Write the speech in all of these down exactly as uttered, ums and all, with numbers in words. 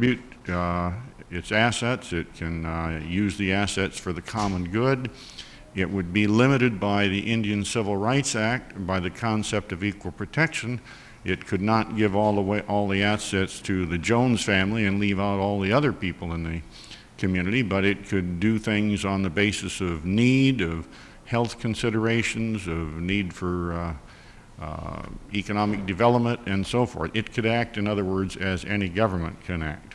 distribute uh, its assets. It can uh, use the assets for the common good. It would be limited by the Indian Civil Rights Act, by the concept of equal protection. It could not give all the way, all the assets to the Jones family and leave out all the other people in the community, but it could do things on the basis of need, of health considerations, of need for uh, uh, economic development, and so forth. It could act, in other words, as any government can act.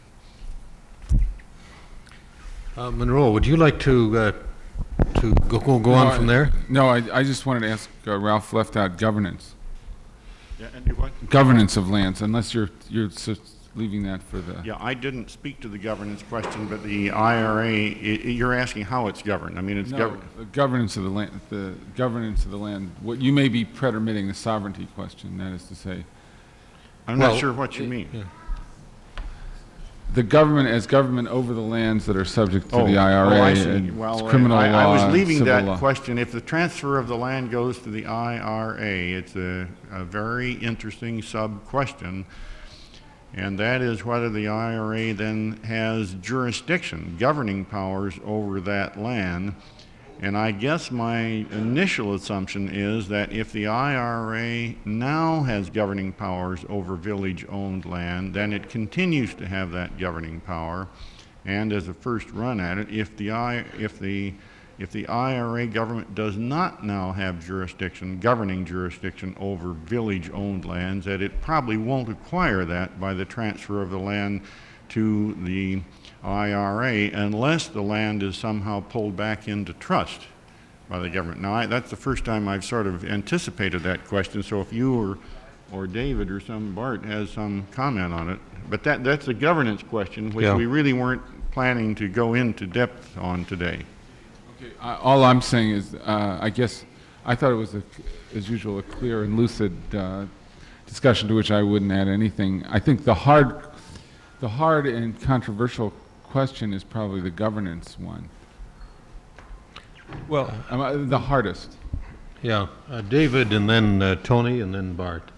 Uh, Monroe, would you like to uh, to go, go, go No, on I- from there? No, I, I just wanted to ask, uh, Ralph left out governance. Yeah, and do what? Governance of lands, unless you're, you're s- leaving that for the... Yeah, I didn't speak to the governance question, but the I R A, I, you're asking how it's governed. I mean, it's No, governed. the governance of the land, the governance of the land. What, you may be pretermitting the sovereignty question, that is to say. I'm Well, not sure what you it- mean. yeah. The government as government over the lands that are subject to the I R A oh, I see. and Well, criminal I, law, I was leaving civil that law. question. If the transfer of the land goes to the I R A, it's a, a very interesting sub-question, and that is whether the I R A then has jurisdiction, governing powers over that land. And I guess my initial assumption is that if the I R A now has governing powers over village-owned land, then it continues to have that governing power. And as a first run at it, if the I, if the, if the I R A government does not now have jurisdiction, governing jurisdiction over village-owned lands, that it probably won't acquire that by the transfer of the land to the I R A unless the land is somehow pulled back into trust by the government. Now, I, that's the first time I've sort of anticipated that question, so if you or, or David or some Bart has some comment on it. But that, that's a governance question, which Yeah. we really weren't planning to go into depth on today. Okay, I- all I'm saying is, uh, I guess, I thought it was, a, as usual, a clear and lucid uh, discussion to which I wouldn't add anything. I think the hard, the hard and controversial question is probably the governance one. Well, Um, uh, the hardest. Yeah, uh, David, and then uh, Tony, and then Bart.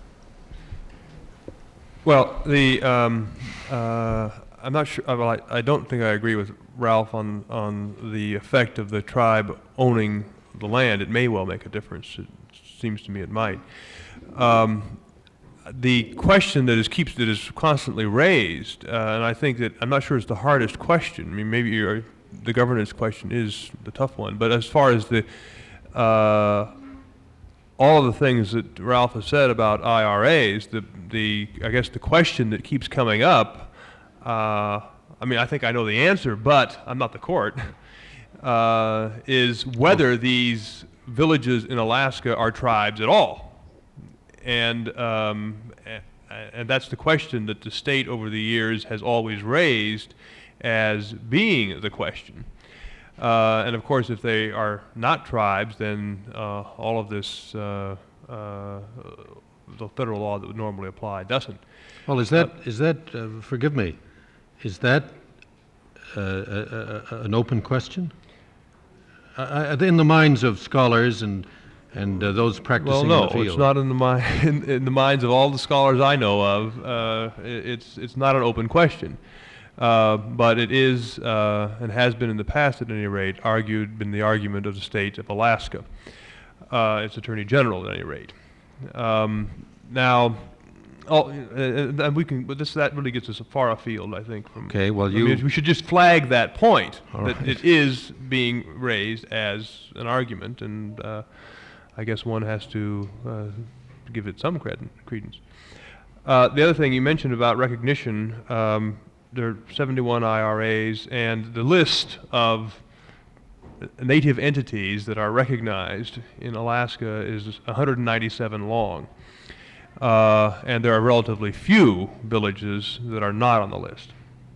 well, the um, uh, I'm not sure. uh, Well, I, I don't think I agree with Ralph on on the effect of the tribe owning the land. It may well make a difference. It seems to me it might. Um, the question that is keeps that is constantly raised, uh, and I think that I'm not sure it's the hardest question. I mean, maybe you're, the governance question is the tough one. But as far as the uh, all of the things that Ralph has said about I R As, the the I guess the question that keeps coming up. Uh, I mean, I think I know the answer, but I'm not the court. Uh, is whether these villages in Alaska are tribes at all. And, um, a- and that's the question that the state over the years has always raised as being the question. Uh, and of course, if they are not tribes, then uh, all of this, uh, uh, the federal law that would normally apply doesn't. Well, is that, is that, uh, forgive me, is that uh, a- a- a- an open question? Uh, uh, In the minds of scholars and, and uh, those Well, practicing in no, the field? it's not in the mind, in, in the minds of all the scholars I know of. Uh, i- it's it's not an open question, uh, but it is uh, and has been in the past, at any rate, argued been the argument of the state of Alaska, uh, its Attorney General, at any rate. Um, now, oh, and and we can, but this that really gets us far afield, I think. From Okay, well, I mean, you- we should just flag that point All that right. it is being raised as an argument, and. Uh, I guess one has to uh, give it some cred- credence. Uh, the other thing you mentioned about recognition, um, there are seventy-one I R As, and the list of native entities that are recognized in Alaska is one hundred ninety-seven long. Uh, and there are relatively few villages that are not on the list.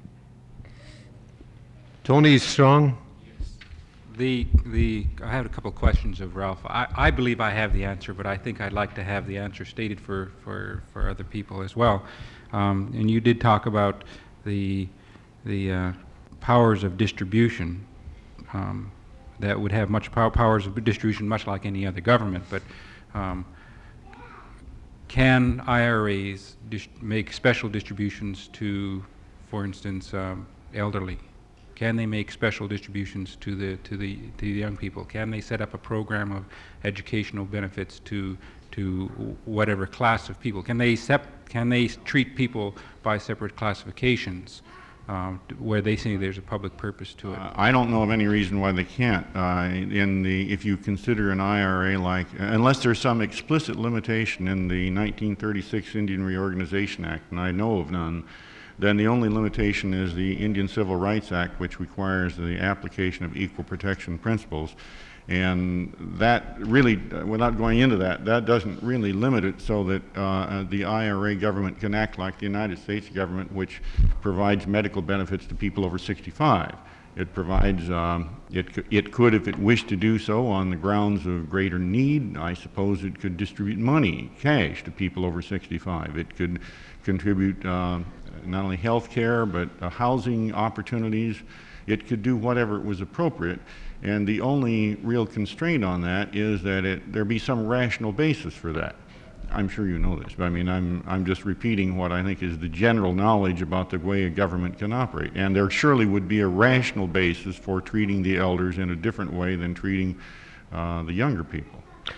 Tony Strong? The, the, I have a couple of questions of Ralph. I, I believe I have the answer, but I think I'd like to have the answer stated for, for, for other people as well. Um, and you did talk about the, the uh, powers of distribution um, that would have much pow powers of distribution, much like any other government. But um, can I R As dis make special distributions to for instance, um, elderly? Can they make special distributions to the to the to the young people? Can they set up a program of educational benefits to to whatever class of people? Can they sep can they treat people by separate classifications, um, where they say there's a public purpose to it? Uh, I don't know of any reason why they can't. Uh, in the, if you consider an I R A like, unless there's some explicit limitation in the nineteen thirty-six Indian Reorganization Act, and I know of none, then the only limitation is the Indian Civil Rights Act, which requires the application of equal protection principles. And that really, uh, without going into that, that doesn't really limit it so that uh, the I R A government can act like the United States government, which provides medical benefits to people over sixty-five. It provides, um, it, c it could, if it wished to do so, on the grounds of greater need, I suppose it could distribute money, cash, to people over sixty-five. It could contribute uh, not only health care, but uh, housing opportunities. It could do whatever it was appropriate. And the only real constraint on that is that it, there be some rational basis for that. I'm sure you know this, but I mean, I'm, I'm just repeating what I think is the general knowledge about the way a government can operate. And there surely would be a rational basis for treating the elders in a different way than treating uh, the younger people.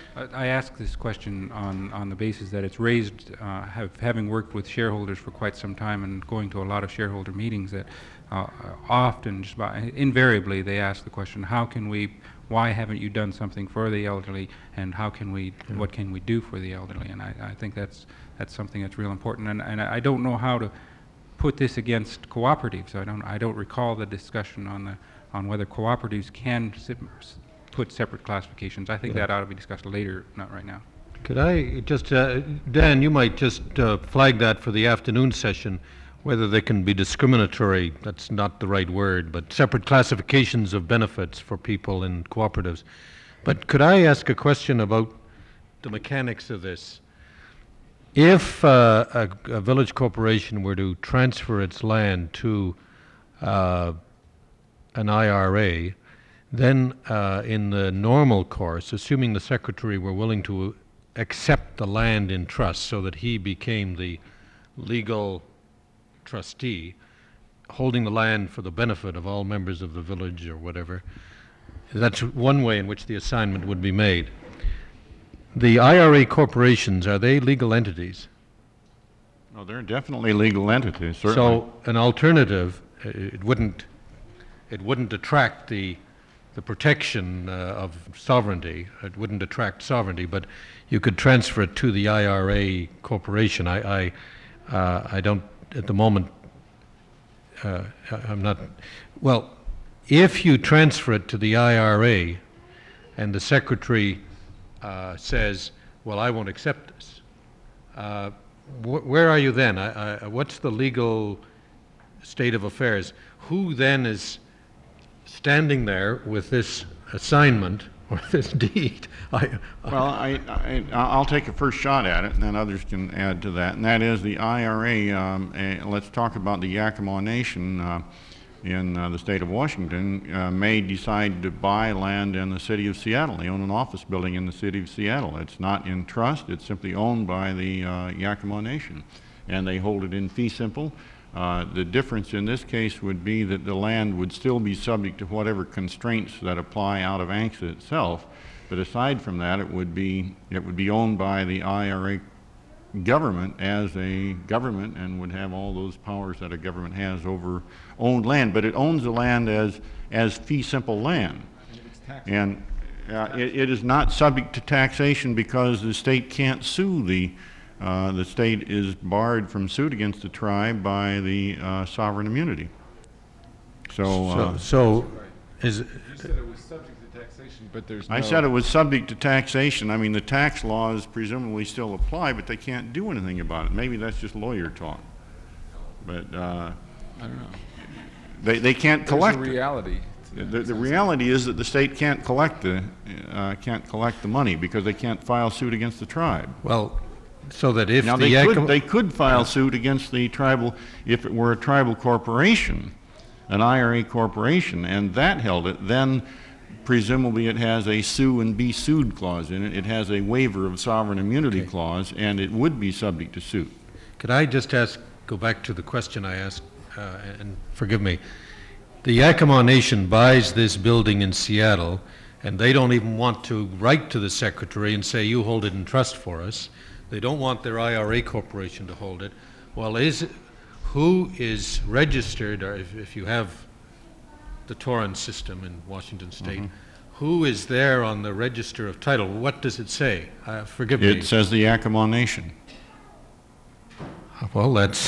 I ask this question on, on the basis that it's raised, uh, have, having worked with shareholders for quite some time and going to a lot of shareholder meetings, that uh, often, just about invariably, they ask the question, how can we, why haven't you done something for the elderly, and how can we, yeah. what can we do for the elderly? And I, I think that's, that's something that's real important. And, and I don't know how to put this against cooperatives. I don't, I don't recall the discussion on, the, on whether cooperatives can sit, put separate classifications. I think yeah. that ought to be discussed later, not right now. Could I just, uh, Dan, you might just uh, flag that for the afternoon session, whether they can be discriminatory, that's not the right word, but separate classifications of benefits for people in cooperatives. But could I ask a question about the mechanics of this? If uh, a, a village corporation were to transfer its land to uh, an I R A, then uh, in the normal course, assuming the secretary were willing to accept the land in trust so that he became the legal trustee, holding the land for the benefit of all members of the village or whatever, that's one way in which the assignment would be made. The I R A corporations, are they legal entities? No, they're definitely legal entities, certainly. So an alternative, uh, it wouldn't, it wouldn't attract the the protection uh, of sovereignty. It wouldn't attract sovereignty, but you could transfer it to the I R A corporation. I, I, uh, I don't, at the moment, uh, I'm not, well, if you transfer it to the I R A and the secretary uh, says, well, I won't accept this, uh, wh where are you then? I, I, what's the legal state of affairs? Who then is standing there with this assignment or this deed? I, well, I, I, I'll take a first shot at it, and then others can add to that. And that is the I R A. Um, uh, let's talk about the Yakima Nation uh, in uh, the state of Washington. Uh, may decide to buy land in the city of Seattle. They own an office building in the city of Seattle. It's not in trust. It's simply owned by the uh, Yakima Nation, and they hold it in fee simple. Uh, the difference in this case would be that the land would still be subject to whatever constraints that apply out of A N C S A itself, but aside from that, it would be it would be owned by the I R A government as a government and would have all those powers that a government has over owned land. But it owns the land as as fee simple land, and uh, it, it is not subject to taxation because the state can't sue the. Uh, the state is barred from suit against the tribe by the uh, sovereign immunity. So, uh, so, so is You said it was subject to taxation, but there's no... I said it was subject to taxation. I mean, the tax laws presumably still apply, but they can't do anything about it. Maybe that's just lawyer talk. But uh, I don't know. they, they can't collect There's a it. reality. to The, that. the reality is that the state can't collect the uh, can't collect the money because they can't file suit against the tribe. well, so that if Now the they could Yakima, they could file suit against the tribal if it were a tribal corporation, an I R A corporation, and that held it. Then presumably it has a sue and be sued clause in it. It has a waiver of sovereign immunity Okay. clause, and it would be subject to suit. could I just ask, go back to the question I asked uh, and forgive me, the Yakima Nation buys this building in Seattle, and they don't even want to write to the secretary and say, you hold it in trust for us. They don't want their I R A corporation to hold it. Well, is it, who is registered, or if, if you have the Torrance system in Washington State, mm-hmm. who is there on the register of title? What does it say? Uh, forgive It me. says the Yakima Nation. Well, that's...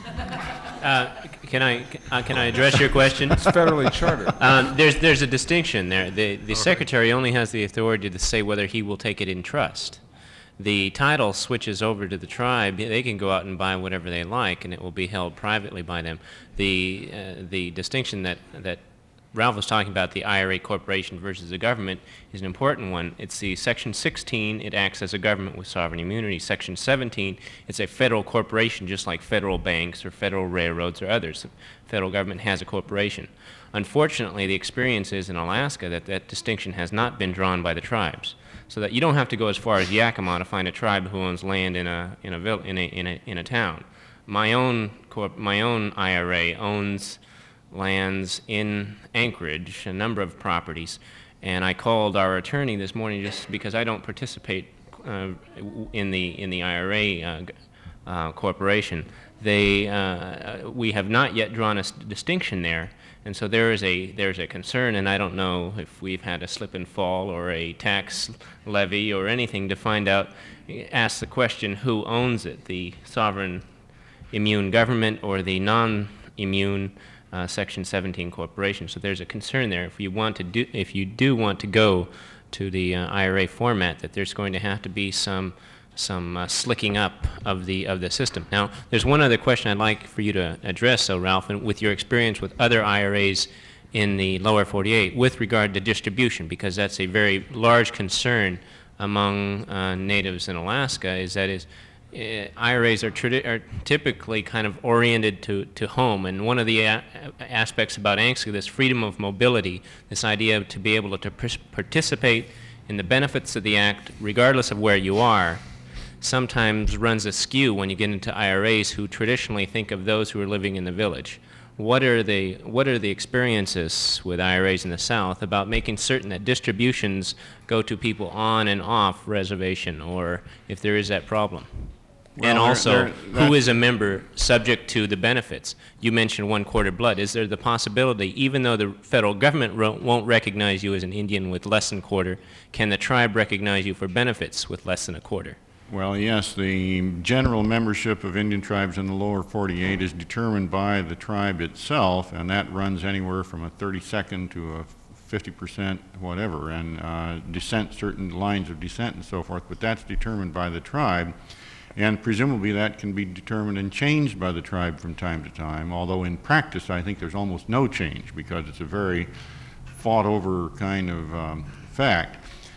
Uh, can I uh, can I address your question? It's federally chartered. Um, there's there's a distinction there. The the secretary only has the authority to say whether he will take it in trust. The title switches over to the tribe. They can go out and buy whatever they like, and it will be held privately by them. The uh, the distinction that that Ralph was talking about, the I R A corporation versus the government, is an important one. It's the Section sixteen, it acts as a government with sovereign immunity. Section seventeen, it's a federal corporation, just like federal banks or federal railroads or others. The federal government has a corporation. Unfortunately, the experience is in Alaska that that distinction has not been drawn by the tribes. So that you don't have to go as far as Yakima to find a tribe who owns land in a in a vill- in a in a in a town. My own corp- my own I R A owns lands in Anchorage, a number of properties, and I called our attorney this morning just because I don't participate uh, in the in the I R A uh, uh, corporation. They uh, we have not yet drawn a s- distinction there, and so there is a there's a concern, and I don't know if we've had a slip and fall or a tax levy or anything to find out. Ask the question: who owns it? The sovereign immune government or the non-immune Uh, Section seventeen corporation. So there's a concern there. If you want to do, if you do want to go to the uh, I R A format, that there's going to have to be some some uh, slicking up of the of the system. Now, there's one other question I'd like for you to address, so Ralph, and with your experience with other I R As in the lower forty-eight, with regard to distribution, because that's a very large concern among uh, natives in Alaska. Is that is. Uh, I R As are, tradi- are typically kind of oriented to, to home, and one of the a- aspects about A N C S A, this freedom of mobility, this idea to be able to pr- participate in the benefits of the Act regardless of where you are, sometimes runs askew when you get into I R As who traditionally think of those who are living in the village. What are the, what are the experiences with I R As in the South about making certain that distributions go to people on and off reservation, or if there is that problem? Well, And there- also, there- who that- is a member subject to the benefits? You mentioned one quarter blood. Is there the possibility, even though the federal government ro- won't recognize you as an Indian with less than a quarter, can the tribe recognize you for benefits with less than a quarter? Well, yes, the general membership of Indian tribes in the lower forty-eight is determined by the tribe itself, and that runs anywhere from a thirty-second to a fifty percent whatever, and uh, descent, certain lines of descent and so forth, but that's determined by the tribe. And presumably that can be determined and changed by the tribe from time to time, although in practice I think there's almost no change because it's a very fought over kind of um, fact.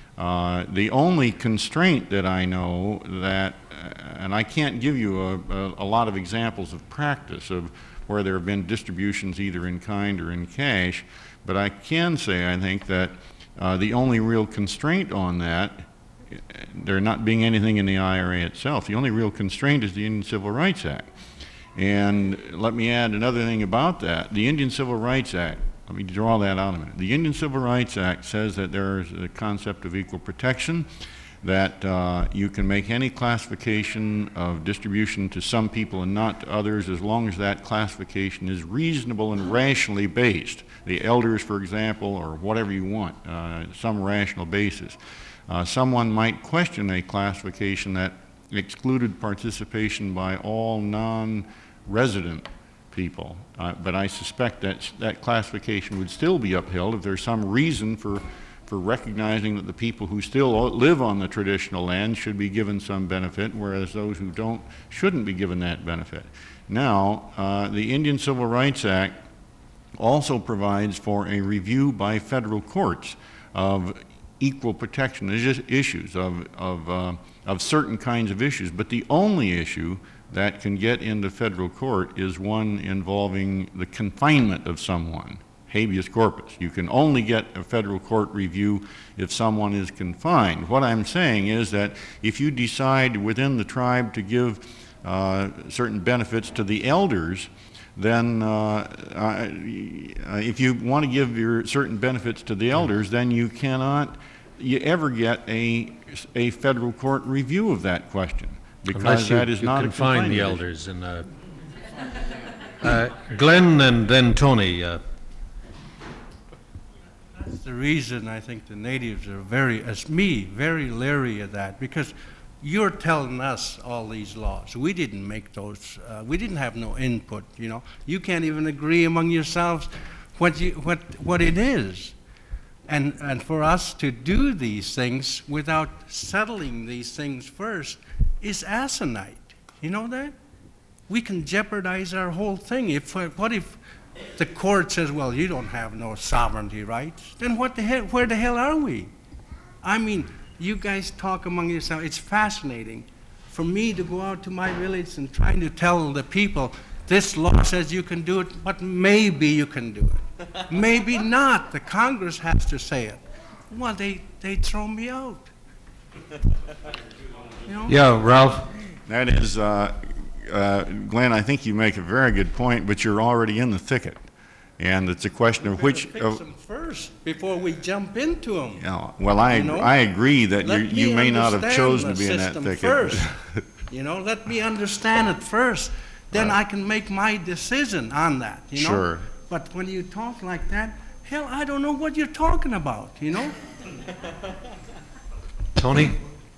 Uh, the only constraint that I know that, uh, and I can't give you a, a, a lot of examples of practice of where there have been distributions either in kind or in cash, but I can say I think that uh, the only real constraint on that, there not being anything in the I R A itself, the only real constraint is the Indian Civil Rights Act. And let me add another thing about that. The Indian Civil Rights Act, let me draw that out a minute. The Indian Civil Rights Act says that there is a concept of equal protection, that uh, you can make any classification of distribution to some people and not to others as long as that classification is reasonable and rationally based. The elders, for example, or whatever you want, uh, some rational basis. Uh, someone might question a classification that excluded participation by all non-resident people, uh, but I suspect that that classification would still be upheld if there's some reason for, for recognizing that the people who still live on the traditional land should be given some benefit, whereas those who don't shouldn't be given that benefit. Now, uh, the Indian Civil Rights Act also provides for a review by federal courts of equal protection issues, of, of, uh, of certain kinds of issues, but the only issue that can get into federal court is one involving the confinement of someone, habeas corpus. You can only get a federal court review if someone is confined. What I'm saying is that if you decide within the tribe to give uh, certain benefits to the elders, then uh, uh, if you want to give your certain benefits to the elders, then you cannot you ever get a, a federal court review of that question, because Unless you, that is you not a confine the confinement issue. elders. And uh, uh, Glenn and then Tony. Uh, That's the reason I think the natives are very, as me, very leery of that, because you're telling us all these laws. We didn't make those, uh, we didn't have no input, you know. You can't even agree among yourselves what, you, what, what it is. And, and for us to do these things without settling these things first is asinine. You know that? We can jeopardize our whole thing. If, what if the court says, well, you don't have no sovereignty rights? Then what the hell, where the hell are we? I mean, you guys talk among yourselves. It's fascinating for me to go out to my village and trying to tell the people, this law says you can do it, but maybe you can do it. Maybe not. The Congress has to say it. Well, they, they throw me out. You know? yeah, Ralph. That is, uh, uh, Glenn, I think you make a very good point, but you're already in the thicket. And it's a question of which... Fix of, them first before we jump into them. you know, well, I, You know? I agree that you, Let you me may not have understand chosen the to be in that system thicket. first. You know, let me understand it first. Then I can make my decision on that, you know? Sure. But when you talk like that, hell, I don't know what you're talking about, you know? Tony?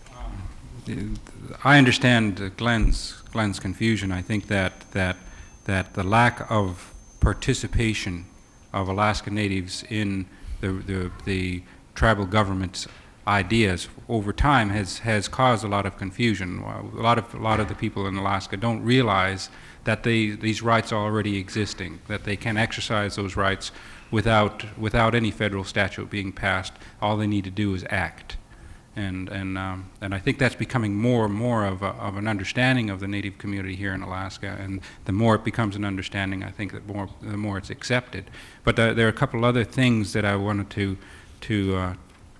I understand uh, Glenn's, Glenn's confusion. I think that, that, that the lack of participation of Alaska Natives in the, the, the tribal government's ideas over time has, has caused a lot of confusion. A lot of, a lot of the people in Alaska don't realize that they, these rights are already existing, that they can exercise those rights without, without any federal statute being passed. All they need to do is act. And, and, um, and I think that's becoming more and more of, a, of an understanding of the Native community here in Alaska, and the more it becomes an understanding, I think that more, the more it's accepted. But uh, there are a couple other things that I wanted to, to, uh,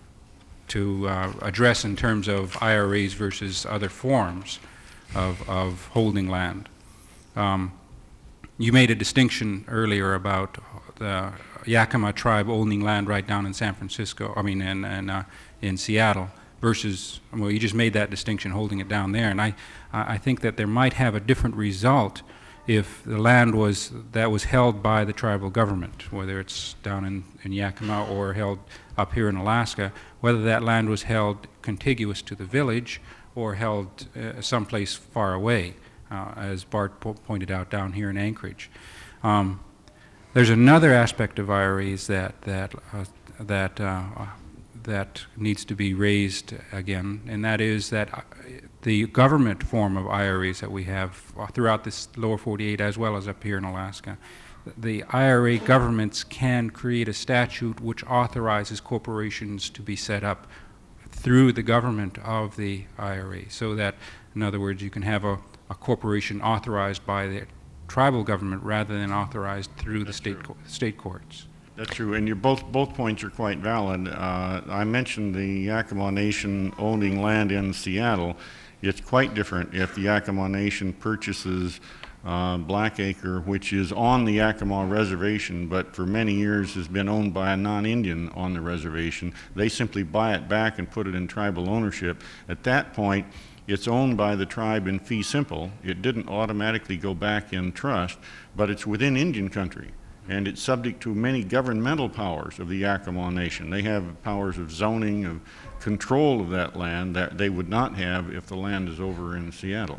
to uh, address in terms of I R As versus other forms of, of holding land. Um, you made a distinction earlier about the Yakima tribe owning land right down in San Francisco, I mean in, in, uh, in Seattle, versus, well, you just made that distinction, holding it down there. And I, I think that there might have a different result if the land was, that was held by the tribal government, whether it's down in, in Yakima or held up here in Alaska, whether that land was held contiguous to the village or held uh, someplace far away, uh, as Bart po pointed out down here in Anchorage. Um, there's another aspect of I R As that, that, uh, that uh, that needs to be raised again, and that is that the government form of I R As that we have throughout this lower forty-eight as well as up here in Alaska, the I R A governments can create a statute which authorizes corporations to be set up through the government of the I R A, so that, in other words, you can have a, a corporation authorized by the tribal government rather than authorized through the state, co state courts. That's true, and your both both points are quite valid. Uh, I mentioned the Yakima Nation owning land in Seattle. It's quite different if the Yakima Nation purchases uh, Blackacre, which is on the Yakima Reservation, but for many years has been owned by a non-Indian on the reservation. They simply buy it back and put it in tribal ownership. At that point, it's owned by the tribe in fee simple. It didn't automatically go back in trust, but it's within Indian country. And it's subject to many governmental powers of the Yakima Nation. They have powers of zoning, of control of that land that they would not have if the land is over in Seattle.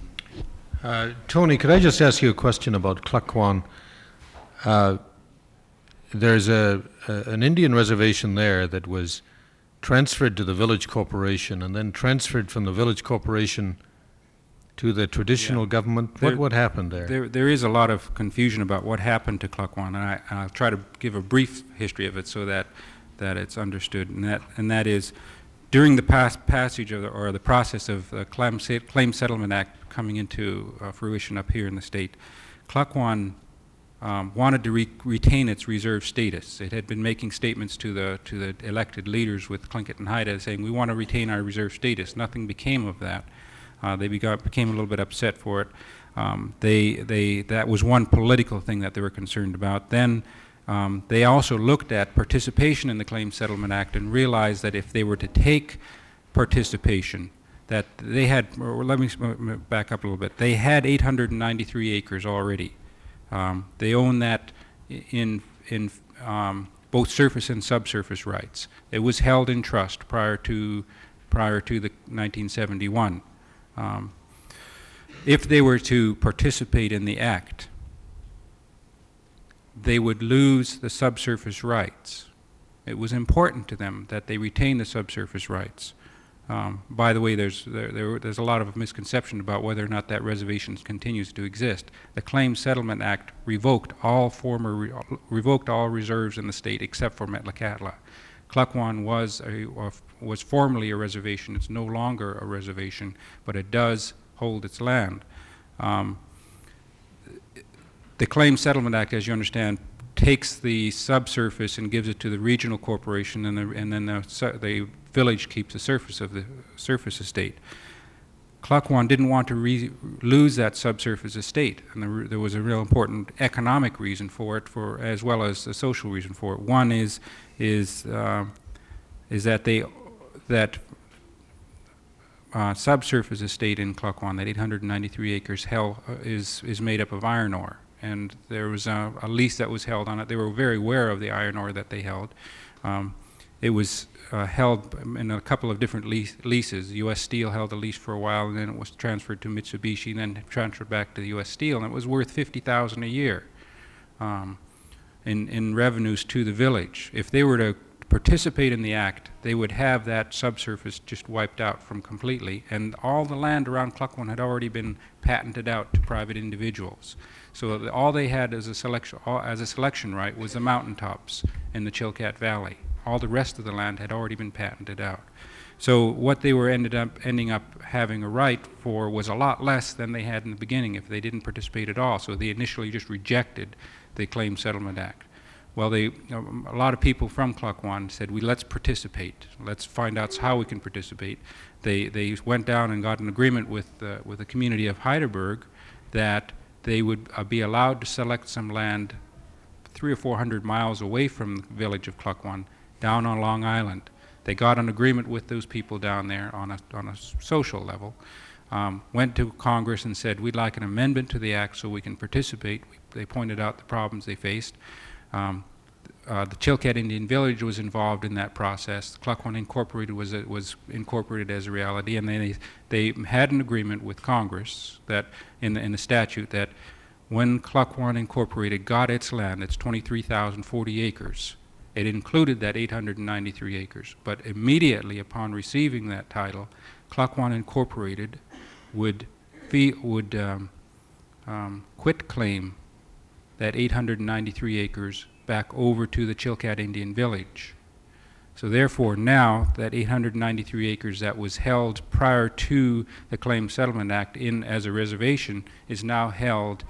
Uh, Tony, could I just ask you a question about Klukwan? Uh, there's a, a, an Indian reservation there that was transferred to the village corporation and then transferred from the village corporation to the traditional Yeah. government. There- What, what happened there? There, there is a lot of confusion about what happened to Klukwan, and, I, and I'll try to give a brief history of it so that, that it's understood. And that, and that is, during the past passage of the, or the process of the Claim, Se- Claim Settlement Act coming into uh, fruition up here in the state, Klukwan um, wanted to re retain its reserve status. It had been making statements to the, to the elected leaders with Tlingit and Haida saying, we want to retain our reserve status. Nothing became of that. Uh, they begot, became a little bit upset for it. Um, they, they, that was one political thing that they were concerned about. Then um, they also looked at participation in the Claims Settlement Act and realized that if they were to take participation, that they had, or let me s- m- back up a little bit, they had eight hundred ninety-three acres already. Um, they own that i- in, in um, both surface and subsurface rights. It was held in trust prior to, prior to the nineteen seventy-one. Um, if they were to participate in the act, they would lose the subsurface rights. It was important to them that they retain the subsurface rights. Um, by the way, there's, there, there, there's a lot of misconception about whether or not that reservation continues to exist. The Claims Settlement Act revoked all former, re, revoked all reserves in the state except for Metlakatla. Klukwan was, a, was formerly a reservation. It's no longer a reservation, but it does hold its land. Um, the Claims Settlement Act, as you understand, takes the subsurface and gives it to the regional corporation, and, the, and then the, su- the village keeps the surface of the surface estate. Klukwan didn't want to re- lose that subsurface estate, and there, there was a real important economic reason for it, for as well as a social reason for it. One is is uh, is that they that uh, subsurface estate in Klukwan, that eight hundred ninety-three acres, held, uh, is is made up of iron ore, and there was a, a lease that was held on it. They were very aware of the iron ore that they held. Um, it was uh, held in a couple of different lease, leases. U S Steel held a lease for a while, and then it was transferred to Mitsubishi, and then transferred back to the U S Steel, and it was worth fifty thousand dollars a year um, in, in revenues to the village. If they were to participate in the act, they would have that subsurface just wiped out from completely, and all the land around Klukwan had already been patented out to private individuals. So the, all they had as a selection, all, as a selection right was the mountaintops in the Chilkat Valley. All the rest of the land had already been patented out. So what they were ended up ending up having a right for was a lot less than they had in the beginning if they didn't participate at all. So they initially just rejected the Claims Settlement Act. Well, they, um, a lot of people from Klukwan said, "We let's participate. Let's find out how we can participate." They they went down and got an agreement with uh, with the community of Heidelberg that they would uh, be allowed to select some land three or four hundred miles away from the village of Klukwan, down on Long Island. They got an agreement with those people down there on a on a social level. Um, went to Congress and said, "We'd like an amendment to the act so we can participate." We, they pointed out the problems they faced. Um, uh, the Chilkat Indian Village was involved in that process. Klukwan Incorporated was a, was incorporated as a reality, and they they had an agreement with Congress that in the in the statute that when Klukwan Incorporated got its land, it's twenty-three thousand forty acres. It included that eight hundred ninety-three acres, but immediately upon receiving that title, Klukwan Incorporated would fee, would um, um, quit claim that eight hundred ninety-three acres back over to the Chilkat Indian Village. So therefore now that eight hundred ninety-three acres that was held prior to the Claims Settlement Act in as a reservation is now held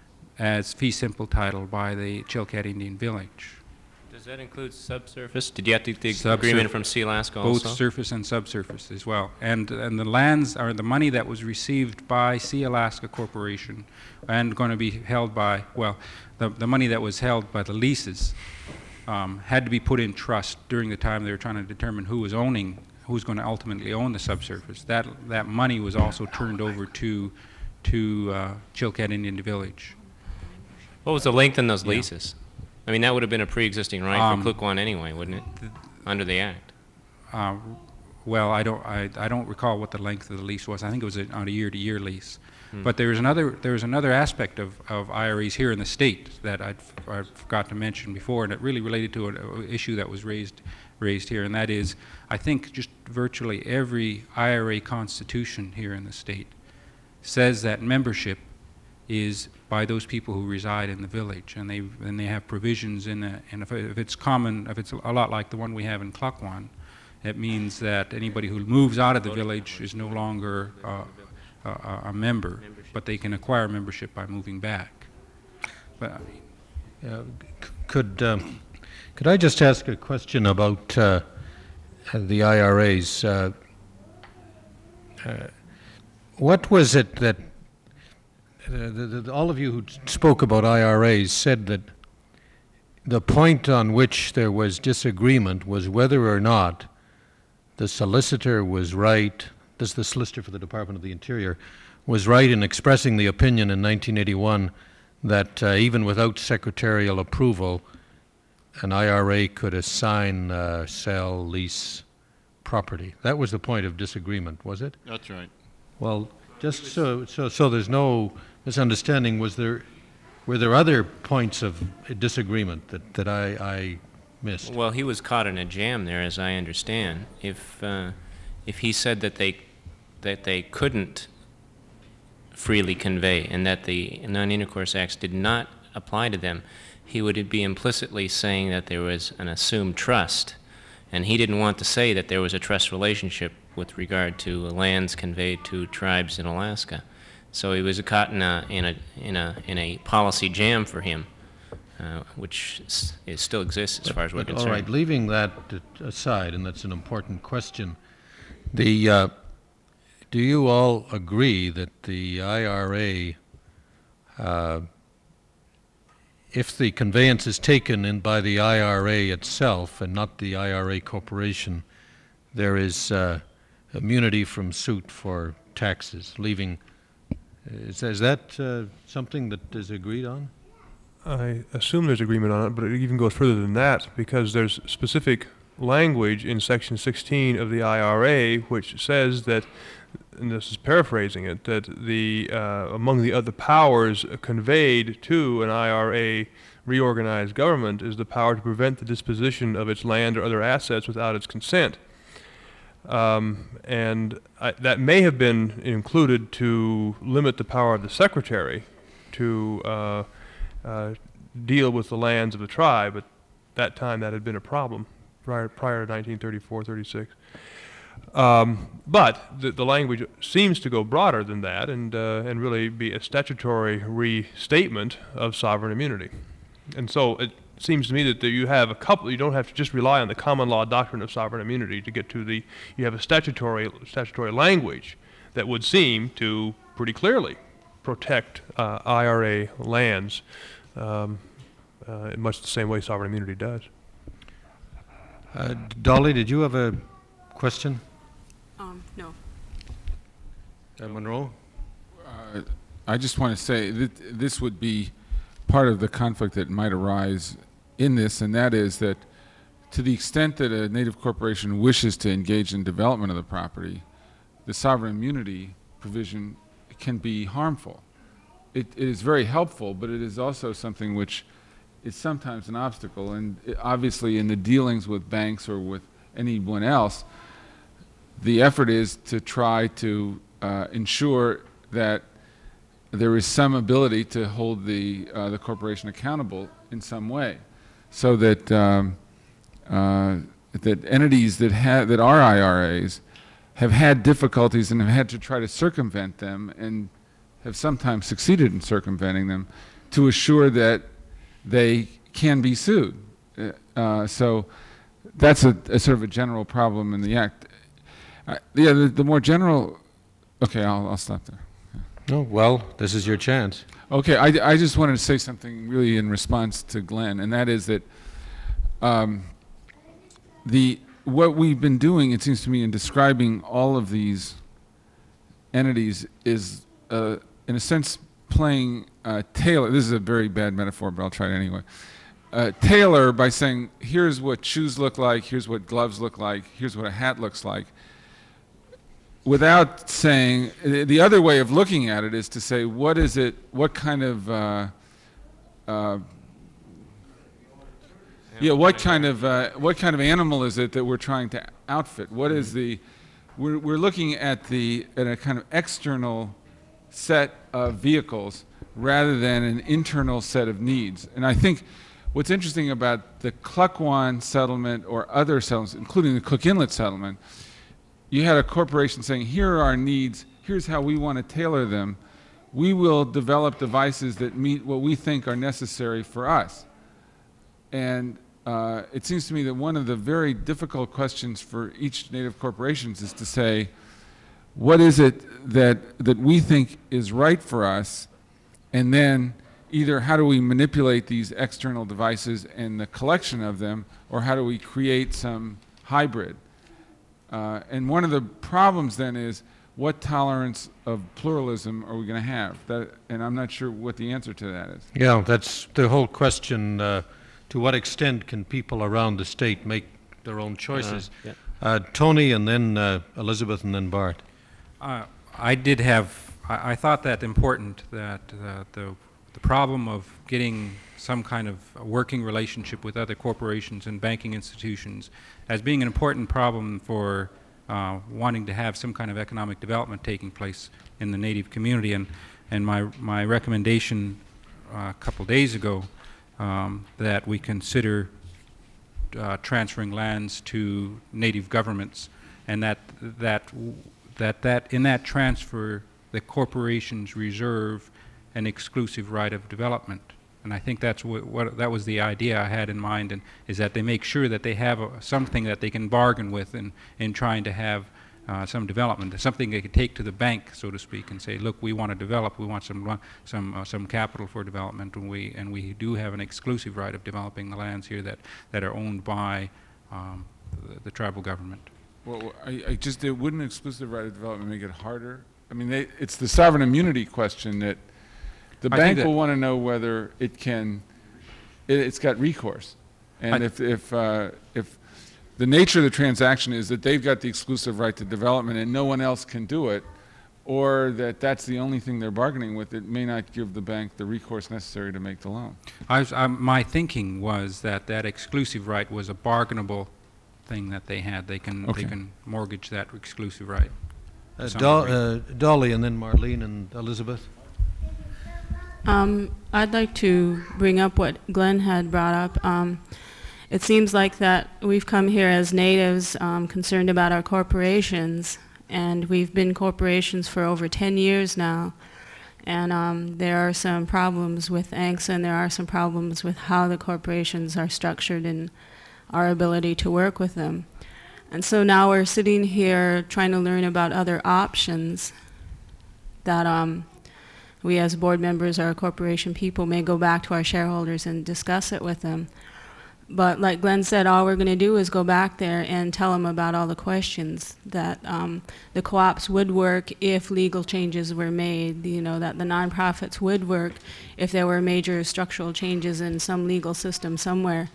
as fee simple title by the Chilkat Indian Village. Does that include subsurface? Did you have to get the Subsurf- agreement from Sea Alaska Both also? surface and subsurface as well. And, and the lands are the money that was received by Sea Alaska Corporation and going to be held by, well, the, the money that was held by the leases um, had to be put in trust during the time they were trying to determine who was owning, who was going to ultimately own the subsurface. That, that money was also turned over to, to uh, Chilkat Indian Village. What was the length in those Yeah. leases? I mean, that would have been a pre-existing right Um, for Klukwan anyway, wouldn't it? Under the act. Uh, well, I don't, I, I don't recall what the length of the lease was. I think it was a, on a year-to-year lease. Hmm. But there was another, there was another aspect of, of I R As here in the state that I'd, I forgot to mention before, and it really related to an issue that was raised, raised here, and that is, I think just virtually every I R A constitution here in the state says that membership is by those people who reside in the village, and they and they have provisions in it. And if, if it's common, if it's a lot like the one we have in Klukwan, it means that anybody who moves out of the village is no longer uh, a, a member, but they can acquire membership by moving back. But Uh, c- Could, um, could I just ask a question about uh, the I R As? Uh, uh, what was it that, uh, the, the, all of you who spoke about I R As said that the point on which there was disagreement was whether or not the solicitor was right, this is the solicitor for the Department of the Interior, was right in expressing the opinion in nineteen eighty-one that uh, even without secretarial approval, an I R A could assign, uh, sell, lease property. That was the point of disagreement, was it? That's right. Well, just so, so, so there's no misunderstanding, was there, were there other points of disagreement that, that I, I missed? Well, he was caught in a jam there, as I understand. If uh, if he said that they that they couldn't freely convey and that the Non-Intercourse Acts did not apply to them, he would be implicitly saying that there was an assumed trust, and he didn't want to say that there was a trust relationship with regard to lands conveyed to tribes in Alaska. So he was caught in a in a in a in a policy jam for him. Uh, which is, is still exists as far as we're But, concerned. all right, leaving that aside, and that's an important question, the, uh, do you all agree that the I R A, uh, if the conveyance is taken in by the I R A itself and not the I R A corporation, there is uh, immunity from suit for taxes, leaving, is, is that uh, something that is agreed on? I assume there's agreement on it, but it even goes further than that, because there's specific language in Section sixteen of the I R A which says that, and this is paraphrasing it, that the uh, among the other powers conveyed to an I R A reorganized government is the power to prevent the disposition of its land or other assets without its consent. Um, and I, that may have been included to limit the power of the secretary to uh, Uh, deal with the lands of the tribe. At that time, that had been a problem prior, prior to nineteen thirty-four, thirty-six. Um, but the, the language seems to go broader than that and, uh, and really be a statutory restatement of sovereign immunity. And so it seems to me that there you have a couple, you don't have to just rely on the common law doctrine of sovereign immunity to get to the, you have a statutory, statutory language that would seem to pretty clearly protect uh, I R A lands um, uh, in much the same way sovereign immunity does. Uh, Dolly, did you have a question? Um, no. Uh, Monroe? Uh, I just want to say that this would be part of the conflict that might arise in this, and that is that to the extent that a native corporation wishes to engage in development of the property, the sovereign immunity provision can be harmful. It, it is very helpful, but it is also something which is sometimes an obstacle. And it, obviously in the dealings with banks or with anyone else, the effort is to try to uh, ensure that there is some ability to hold the, uh, the corporation accountable in some way, so that, um, uh, that entities that, have, that are I R As have had difficulties and have had to try to circumvent them and have sometimes succeeded in circumventing them to assure that they can be sued. Uh, uh, so that's a, a sort of a general problem in the Act. Uh, yeah, the, the more general, okay, I'll, I'll stop there. Oh, well, this is your chance. Okay, I, I just wanted to say something really in response to Glenn, and that is that um, the what we've been doing, it seems to me, in describing all of these entities is, uh, in a sense, playing uh, tailor. This is a very bad metaphor, but I'll try it anyway. Uh, tailor by saying, here's what shoes look like, here's what gloves look like, here's what a hat looks like, without saying, the other way of looking at it is to say, what is it, what kind of, uh, uh, yeah, what kind of, uh, what kind of animal is it that we're trying to outfit? What is the, we're, we're looking at the, at a kind of external set of vehicles rather than an internal set of needs. And I think what's interesting about the Klukwan settlement or other settlements, including the Cook Inlet settlement, you had a corporation saying, here are our needs, here's how we want to tailor them. We will develop devices that meet what we think are necessary for us. And uh, it seems to me that one of the very difficult questions for each native corporations is to say, what is it that, that we think is right for us, and then either how do we manipulate these external devices and the collection of them, or how do we create some hybrid? Uh, and one of the problems then is, what tolerance of pluralism are we going to have? That, and I'm not sure what the answer to that is. Yeah, that's the whole question. Uh, to what extent can people around the state make their own choices? yeah. Uh, Tony, and then uh, Elizabeth, and then Bart. Uh, I did have, I, I thought that important, that uh, the, the problem of getting some kind of a working relationship with other corporations and banking institutions as being an important problem for uh, wanting to have some kind of economic development taking place in the Native community. And, and my, my recommendation uh, a couple days ago um, that we consider uh, transferring lands to Native governments, and that, that that that in that transfer the corporations reserve an exclusive right of development. And I think that's what, what that was the idea I had in mind, and is that they make sure that they have a, something that they can bargain with in, in trying to have uh, some development, something they can take to the bank, so to speak, and say, look, we want to develop, we want some some uh, some capital for development, and we and we do have an exclusive right of developing the lands here that that are owned by um, the, the tribal government. Well, I, I just, it wouldn't exclusive right of development make it harder? I mean, they, it's the sovereign immunity question that the I bank think will that- want to know whether it can, it, it's got recourse. And I- if, if, uh, if the nature of the transaction is that they've got the exclusive right to development and no one else can do it, or that that's the only thing they're bargaining with, it may not give the bank the recourse necessary to make the loan. I was, um, my thinking was that that exclusive right was a bargainable thing that they had. They can Okay. they can mortgage that exclusive right. Uh, to some Do- degree. uh, Dolly, and then Marlene and Elizabeth. Um, I'd like to bring up what Glenn had brought up. Um, it seems like that we've come here as natives um, concerned about our corporations, and we've been corporations for over ten years now. And um, there are some problems with A N C S A, and there are some problems with how the corporations are structured and our ability to work with them. And so now we're sitting here trying to learn about other options that um, we as board members or corporation people may go back to our shareholders and discuss it with them. But like Glenn said, all we're going to do is go back there and tell them about all the questions that um, the co-ops would work if legal changes were made, you know, that the nonprofits would work if there were major structural changes in some legal system somewhere.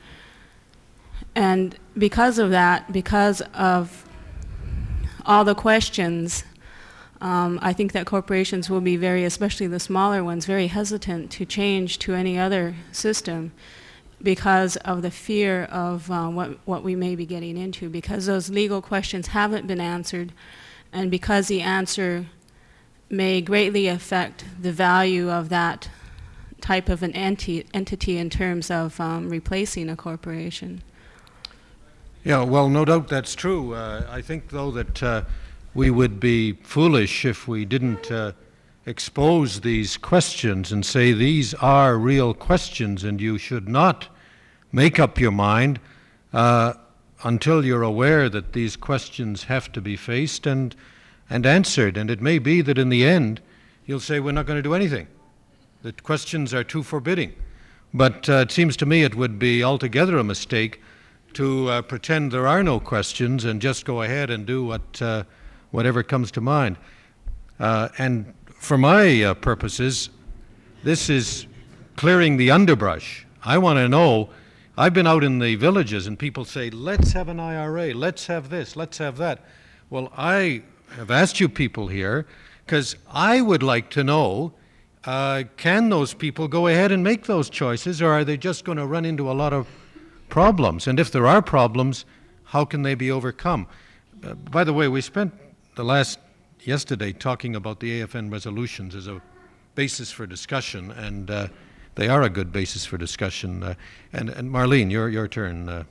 And because of that, because of all the questions, um, I think that corporations will be very, especially the smaller ones, very hesitant to change to any other system because of the fear of uh, what, what we may be getting into, because those legal questions haven't been answered, and because the answer may greatly affect the value of that type of an enti- entity in terms of um, replacing a corporation. Yeah, well, no doubt that's true. Uh, I think, though, that uh, we would be foolish if we didn't uh, expose these questions and say these are real questions and you should not make up your mind uh, until you're aware that these questions have to be faced and, and answered. And it may be that in the end you'll say we're not going to do anything. The questions are too forbidding. But uh, it seems to me it would be altogether a mistake to uh, pretend there are no questions and just go ahead and do what uh, whatever comes to mind. Uh, and for my uh, purposes, this is clearing the underbrush. I want to know, I've been out in the villages and people say, let's have an I R A, let's have this, let's have that. Well, I have asked you people here because I would like to know, uh, can those people go ahead and make those choices, or are they just going to run into a lot of problems? And if there are problems, how can they be overcome? Uh, by the way, we spent the last yesterday talking about the A F N resolutions as a basis for discussion, and uh, they are a good basis for discussion. Uh, and, and Marlene, your your turn. Uh.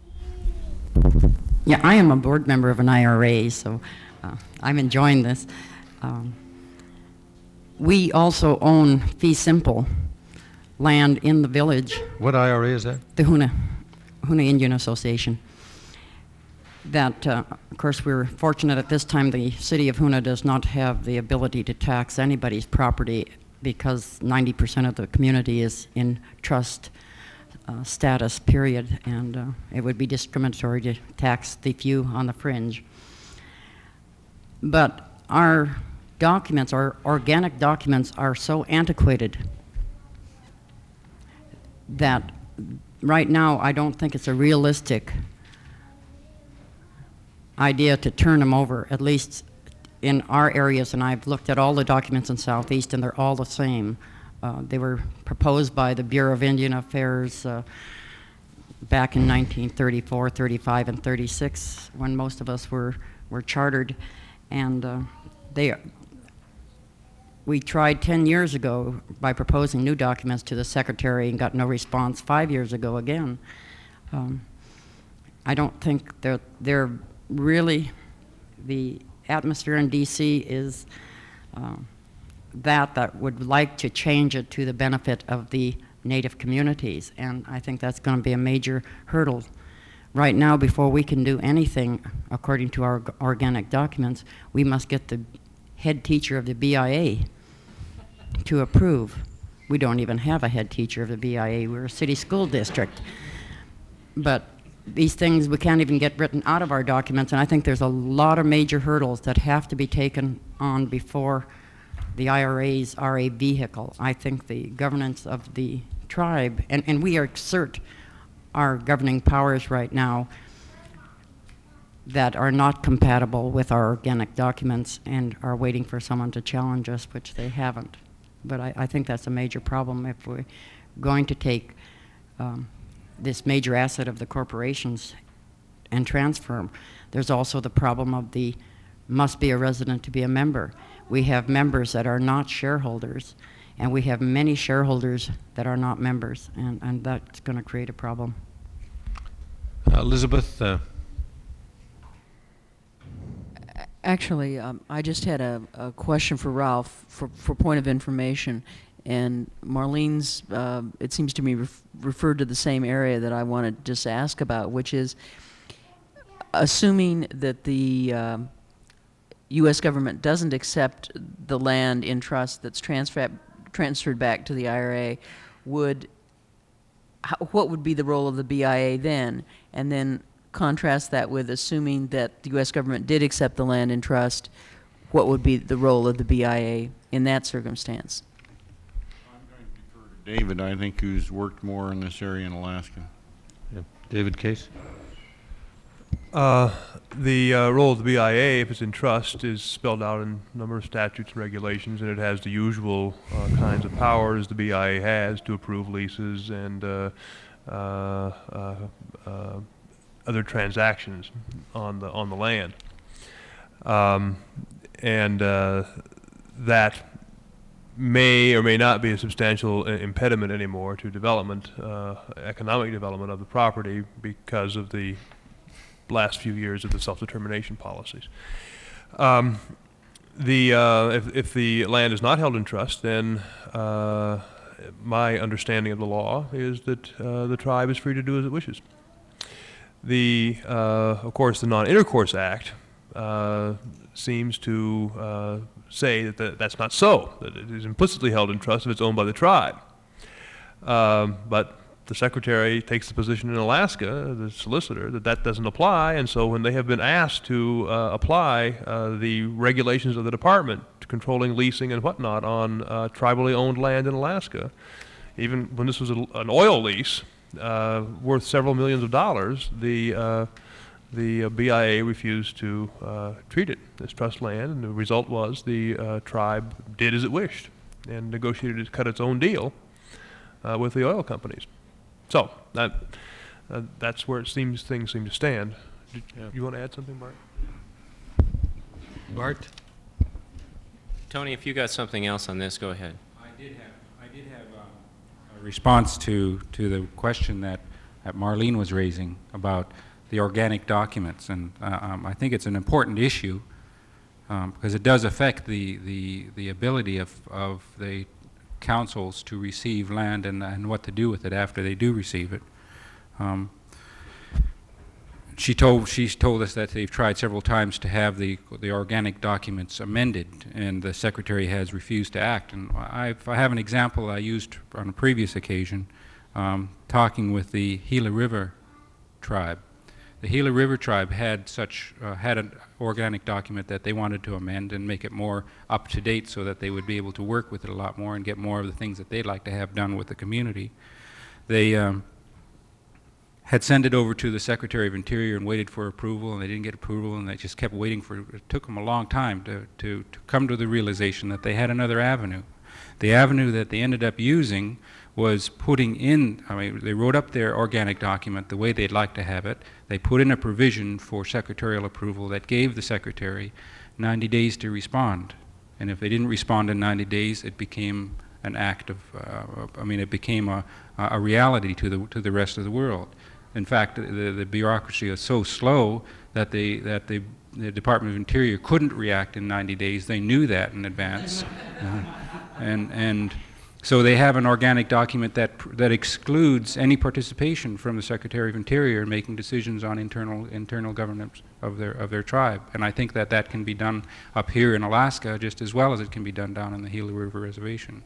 Yeah, I am a board member of an I R A, so uh, I'm enjoying this. Um, we also own fee simple land in the village, What I R A is that? the Hoona, Hoona Indian Association. that, uh, of course, we're fortunate at this time the city of Hoona does not have the ability to tax anybody's property because ninety percent of the community is in trust uh, status, period, and uh, it would be discriminatory to tax the few on the fringe. But our documents, our organic documents, are so antiquated that right now I don't think it's a realistic idea to turn them over, at least in our areas, and I've looked at all the documents in Southeast and they're all the same. Uh, they were proposed by the Bureau of Indian Affairs uh, back in nineteen thirty-four, thirty-five, and thirty-six, when most of us were, were chartered, and uh, they we tried ten years ago by proposing new documents to the Secretary and got no response five years ago again. Um, I don't think they're, they're really, the atmosphere in D C is uh, that that would like to change it to the benefit of the Native communities, and I think that's going to be a major hurdle. Right now, before we can do anything according to our organic documents, we must get the head teacher of the B I A to approve. We don't even have a head teacher of the B I A. We're a city school district. But these things we can't even get written out of our documents, and I think there's a lot of major hurdles that have to be taken on before the I R As are a vehicle. I think the governance of the tribe, and, and we exert our governing powers right now that are not compatible with our organic documents and are waiting for someone to challenge us, which they haven't. But I, I think that's a major problem if we're going to take um, this major asset of the corporations and transfer them. There's also the problem of the must be a resident to be a member. We have members that are not shareholders, and we have many shareholders that are not members, and, and that's going to create a problem. Uh, Elizabeth? Uh, Actually, um, I just had a, a question for Ralph for, for point of information. And Marlene's, uh, it seems to me, ref referred to the same area that I want to just ask about, which is assuming that the um, U S government doesn't accept the land in trust that's transfer transferred back to the I R A, would, how, what would be the role of the B I A then? And then contrast that with assuming that the U S government did accept the land in trust, what would be the role of the B I A in that circumstance? David, I think, who's worked more in this area in Alaska. yeah. David Case? Uh, the uh, role of the B I A, if it's in trust, is spelled out in a number of statutes and regulations, and it has the usual uh, kinds of powers the B I A has to approve leases and uh, uh, uh, uh, other transactions on the on the land, um, and uh, that may or may not be a substantial impediment anymore to development, uh, economic development of the property because of the last few years of the self-determination policies. Um, the uh, if, if the land is not held in trust, then uh, my understanding of the law is that uh, the tribe is free to do as it wishes. The uh, of course the Non-Intercourse Act uh, seems to uh, say that the, that's not so, that it is implicitly held in trust if it's owned by the tribe. Um, but the Secretary takes the position in Alaska, the solicitor, that that doesn't apply, and so when they have been asked to uh, apply uh, the regulations of the department to controlling leasing and whatnot on uh, tribally owned land in Alaska, even when this was a, an oil lease uh, worth several millions of dollars, the uh, the uh, B I A refused to uh, treat it as trust land, and the result was the uh, tribe did as it wished and negotiated to cut its own deal uh, with the oil companies. So that uh, that's where it seems things seem to stand. Did Yeah. you want to add something, Bart? Bart? Tony, if you got something else on this, go ahead. I did have, I did have um, a response to, to the question that, that Marlene was raising about the organic documents, and uh, um, I think it's an important issue um, because it does affect the, the, the ability of, of the councils to receive land and, and what to do with it after they do receive it. Um, she told she's told us that they've tried several times to have the the organic documents amended, and the secretary has refused to act. And I, I have an example I used on a previous occasion, um, talking with the Gila River tribe. The Gila River tribe had such uh, had an organic document that they wanted to amend and make it more up to date, so that they would be able to work with it a lot more and get more of the things that they'd like to have done with the community. They um, had sent it over to the Secretary of Interior and waited for approval, and they didn't get approval, and they just kept waiting for it. It took them a long time to, to, to come to the realization that they had another avenue. The avenue that they ended up using was putting in, I mean, they wrote up their organic document the way they'd like to have it. They put in a provision for secretarial approval that gave the Secretary ninety days to respond. And if they didn't respond in ninety days, it became an act of, uh, I mean, it became a, a reality to the, to the rest of the world. In fact, the, the bureaucracy is so slow that, they, that they, the Department of Interior couldn't react in ninety days. They knew that in advance. uh, and, and so they have an organic document that, that excludes any participation from the Secretary of Interior in making decisions on internal, internal governance of their, of their tribe. And I think that that can be done up here in Alaska just as well as it can be done down in the Gila River Reservation.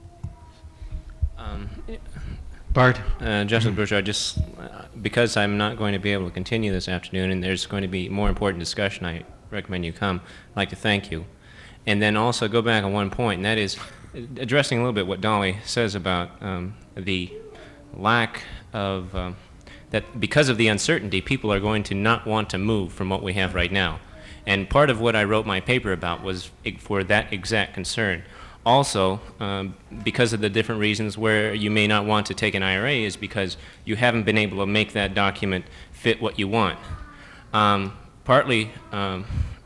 Um, Bart? Uh, Justice Bouchard, just uh, because I'm not going to be able to continue this afternoon and there's going to be more important discussion, I recommend you come. I'd like to thank you. And then also go back on one point, and that is addressing a little bit what Dolly says about um, the lack of, um, that because of the uncertainty, people are going to not want to move from what we have right now. And part of what I wrote my paper about was for that exact concern. Also, um, because of the different reasons where you may not want to take an I R A is because you haven't been able to make that document fit what you want. Um, partly, um,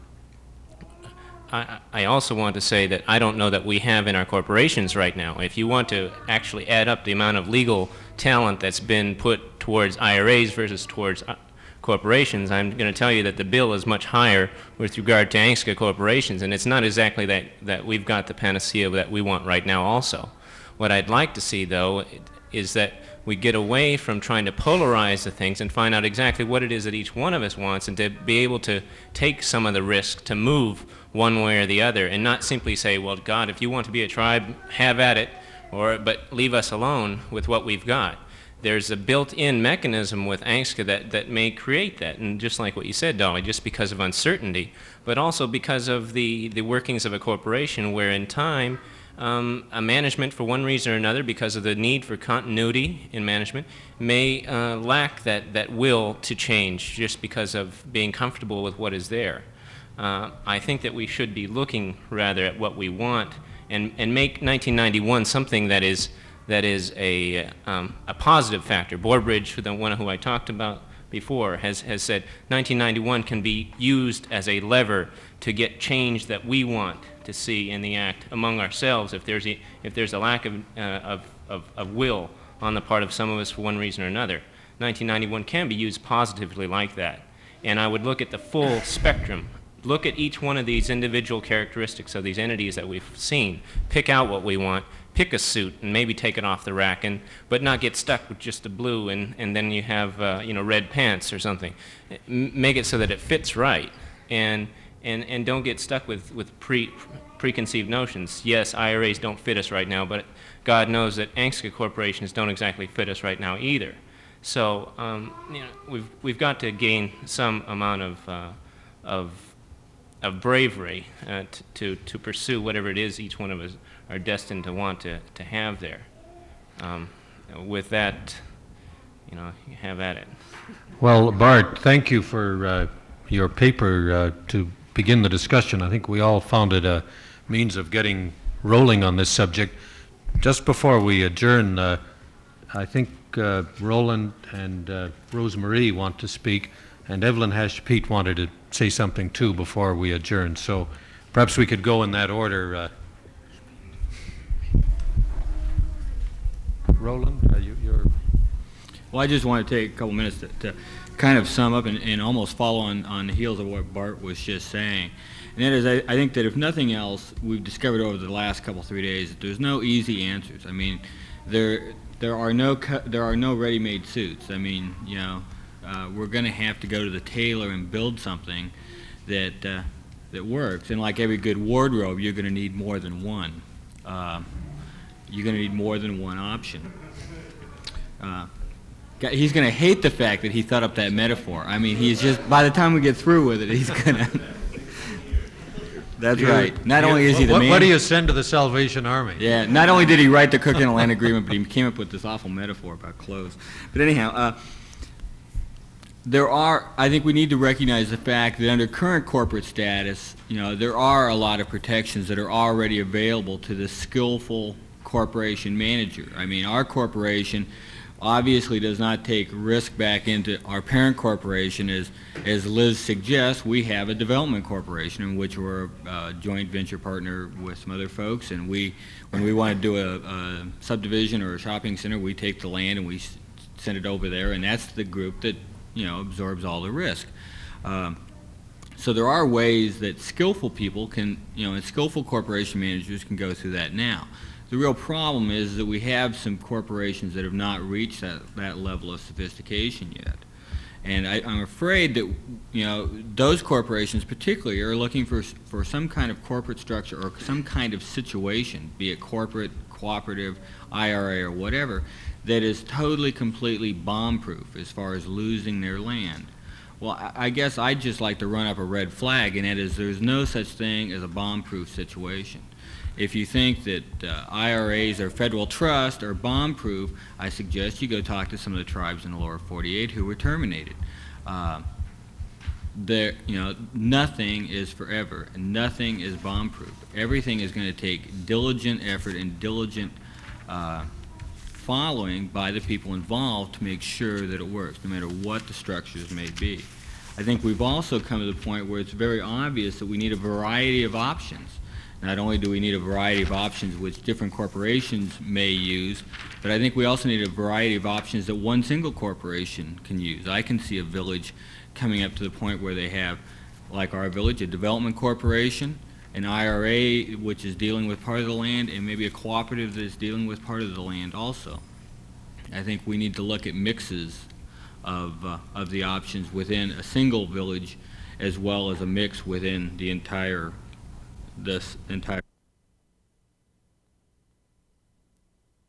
I, I also want to say that I don't know that we have in our corporations right now. If you want to actually add up the amount of legal talent that's been put towards I R As versus towards uh, corporations, I'm going to tell you that the bill is much higher with regard to ANCSCA corporations, and it's not exactly that, that we've got the panacea that we want right now also. What I'd like to see, though, is that we get away from trying to polarize the things and find out exactly what it is that each one of us wants, and to be able to take some of the risk to move one way or the other, and not simply say, well, God, if you want to be a tribe, have at it, or, but leave us alone with what we've got. There's a built-in mechanism with ANCSCA that, that may create that, and just like what you said, Dolly, just because of uncertainty, but also because of the, the workings of a corporation where in time, um, a management for one reason or another, because of the need for continuity in management, may uh, lack that, that will to change just because of being comfortable with what is there. Uh, I think that we should be looking rather at what we want and, and make nineteen ninety-one something that is that is a, um, a positive factor. Borbridge, the one who I talked about before, has, has said nineteen ninety-one can be used as a lever to get change that we want to see in the act among ourselves if there's a, if there's a lack of, uh, of, of, of will on the part of some of us for one reason or another. nineteen ninety-one can be used positively like that. And I would look at the full spectrum. Look at each one of these individual characteristics of these entities that we've seen. Pick out what we want. Pick a suit and maybe take it off the rack, and but not get stuck with just the blue, and, and then you have uh, you know, red pants or something. M make it so that it fits right, and and and don't get stuck with with pre preconceived notions. Yes, I R As don't fit us right now, but God knows that ANCSCA corporations don't exactly fit us right now either. So um, you know, we've we've got to gain some amount of uh, of of bravery uh, to to pursue whatever it is each one of us are destined to want to, to have there. Um, with that, you know, you have at it. Well, Bart, thank you for uh, your paper uh, to begin the discussion. I think we all found it a means of getting rolling on this subject. Just before we adjourn, uh, I think uh, Roland and uh, Rosemarie want to speak, and Evelyn Hashpete wanted to say something too before we adjourn. So perhaps we could go in that order. Uh, Roland, uh, you, you're... Well, I just want to take a couple minutes to, to kind of sum up and, and almost follow on, on the heels of what Bart was just saying. And that is, I, I think that if nothing else, we've discovered over the last couple, three days that there's no easy answers. I mean, there there are no, there are no ready-made suits. I mean, you know, uh, we're going to have to go to the tailor and build something that uh, that works. And like every good wardrobe, you're going to need more than one. Uh, you're going to need more than one option. Uh, he's going to hate the fact that he thought up that metaphor. I mean, he's just, by the time we get through with it, he's going to... That's You- right. Not you- only is he the what- man... What do you send to the Salvation Army? Yeah, not only did he write the Cook Inland Agreement, but he came up with this awful metaphor about clothes. But anyhow, uh, there are, I think we need to recognize the fact that under current corporate status, you know, there are a lot of protections that are already available to the skillful corporation manager. I mean, our corporation obviously does not take risk back into our parent corporation. As, as Liz suggests, we have a development corporation in which we're a joint venture partner with some other folks, and we, when we want to do a, a subdivision or a shopping center, we take the land and we s- send it over there, and that's the group that, you know, absorbs all the risk. Um, so there are ways that skillful people can, you know, and skillful corporation managers can go through that now. The real problem is that we have some corporations that have not reached that, that level of sophistication yet. And I, I'm afraid that, you know, those corporations particularly are looking for, for some kind of corporate structure or some kind of situation, be it corporate, cooperative, I R A, or whatever, that is totally, completely bomb-proof as far as losing their land. Well, I, I guess I'd just like to run up a red flag, and that is there's no such thing as a bomb-proof situation. If you think that uh, I R As or federal trust are bomb-proof, I suggest you go talk to some of the tribes in the lower forty-eight who were terminated. Uh, there, you know, nothing is forever, and nothing is bomb-proof. Everything is going to take diligent effort and diligent uh, following by the people involved to make sure that it works, no matter what the structures may be. I think we've also come to the point where it's very obvious that we need a variety of options. Not only do we need a variety of options which different corporations may use, but I think we also need a variety of options that one single corporation can use. I can see a village coming up to the point where they have, like our village, a development corporation, an I R A which is dealing with part of the land, and maybe a cooperative that is dealing with part of the land also. I think we need to look at mixes of, uh, of the options within a single village as well as a mix within the entire this entire